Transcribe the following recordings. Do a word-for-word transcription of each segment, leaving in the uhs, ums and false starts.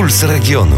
Puls regionu.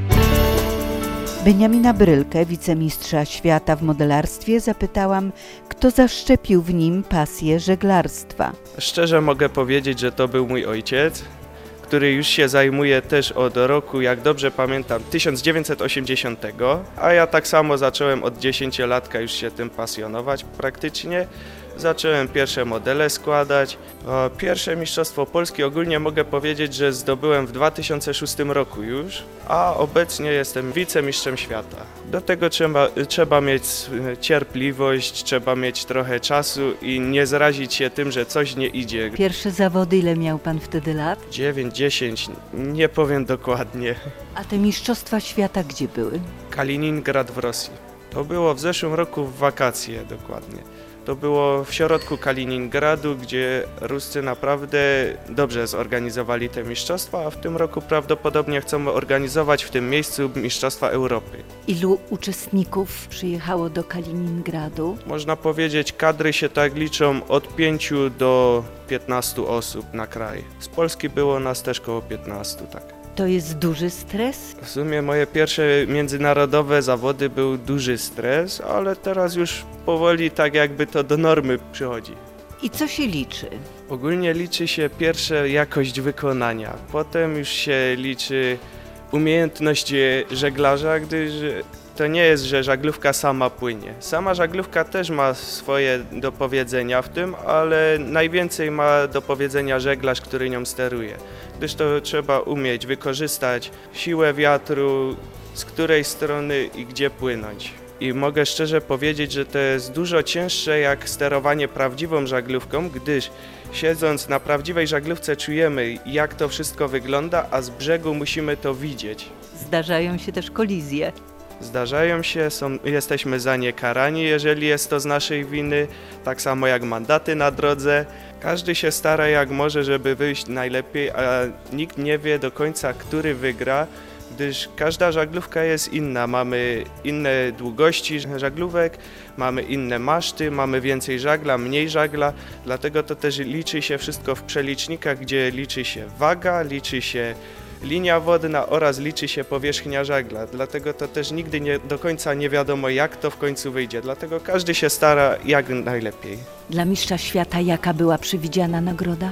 Beniamina Brylkę, wicemistrza świata w modelarstwie, zapytałam, kto zaszczepił w nim pasję żeglarstwa. Szczerze mogę powiedzieć, że to był mój ojciec, który już się zajmuje też od roku, jak dobrze pamiętam, tysiąc dziewięćset osiemdziesiątego, a ja tak samo zacząłem od dziesięciolatka już się tym pasjonować praktycznie. Zacząłem pierwsze modele składać. O, pierwsze Mistrzostwo Polski ogólnie mogę powiedzieć, że zdobyłem w dwa tysiące szóstym roku już, a obecnie jestem wicemistrzem świata. Do tego trzeba, trzeba mieć cierpliwość, trzeba mieć trochę czasu i nie zrazić się tym, że coś nie idzie. Pierwsze zawody, ile miał pan wtedy lat? dziewięć, dziesięć, nie powiem dokładnie. A te Mistrzostwa Świata gdzie były? Kaliningrad w Rosji. To było w zeszłym roku w wakacje dokładnie. To było w środku Kaliningradu, gdzie Ruscy naprawdę dobrze zorganizowali te mistrzostwa, a w tym roku prawdopodobnie chcą organizować w tym miejscu Mistrzostwa Europy. Ilu uczestników przyjechało do Kaliningradu? Można powiedzieć, kadry się tak liczą od pięciu do piętnastu osób na kraj. Z Polski było nas też koło piętnastu, tak. To jest duży stres? W sumie moje pierwsze międzynarodowe zawody był duży stres, ale teraz już powoli tak jakby to do normy przychodzi. I co się liczy? Ogólnie liczy się pierwsze jakość wykonania, potem już się liczy umiejętność żeglarza, gdyż to nie jest, że żaglówka sama płynie. Sama żaglówka też ma swoje do powiedzenia w tym, ale najwięcej ma do powiedzenia żeglarz, który nią steruje. Gdyż to trzeba umieć wykorzystać siłę wiatru, z której strony i gdzie płynąć. I mogę szczerze powiedzieć, że to jest dużo cięższe jak sterowanie prawdziwą żaglówką, gdyż siedząc na prawdziwej żaglówce czujemy, jak to wszystko wygląda, a z brzegu musimy to widzieć. Zdarzają się też kolizje. Zdarzają się, są, jesteśmy za nie karani, jeżeli jest to z naszej winy, tak samo jak mandaty na drodze. Każdy się stara jak może, żeby wyjść najlepiej, a nikt nie wie do końca, który wygra, gdyż każda żaglówka jest inna. Mamy inne długości żaglówek, mamy inne maszty, mamy więcej żagla, mniej żagla, dlatego to też liczy się wszystko w przelicznikach, gdzie liczy się waga, liczy się linia wodna oraz liczy się powierzchnia żagla, dlatego to też nigdy nie, do końca nie wiadomo, jak to w końcu wyjdzie, dlatego każdy się stara jak najlepiej. Dla mistrza świata jaka była przewidziana nagroda?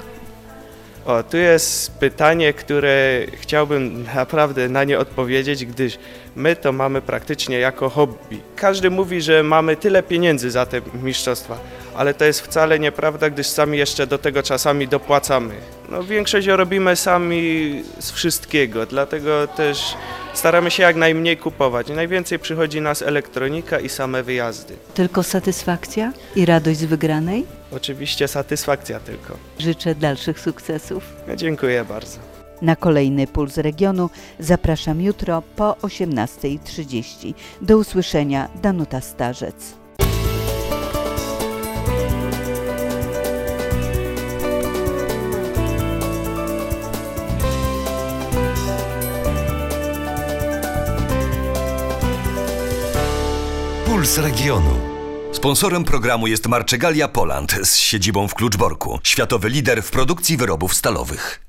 O, tu jest pytanie, które chciałbym naprawdę na nie odpowiedzieć, gdyż my to mamy praktycznie jako hobby. Każdy mówi, że mamy tyle pieniędzy za te mistrzostwa, ale to jest wcale nieprawda, gdyż sami jeszcze do tego czasami dopłacamy. No, większość robimy sami z wszystkiego, dlatego też staramy się jak najmniej kupować. Najwięcej przychodzi nas elektronika i same wyjazdy. Tylko satysfakcja i radość z wygranej? Oczywiście satysfakcja tylko. Życzę dalszych sukcesów. Dziękuję bardzo. Na kolejny Puls Regionu zapraszam jutro po osiemnastej trzydzieści. Do usłyszenia, Danuta Starzec. Puls regionu. Sponsorem programu jest Marczegalia Poland z siedzibą w Kluczborku, światowy lider w produkcji wyrobów stalowych.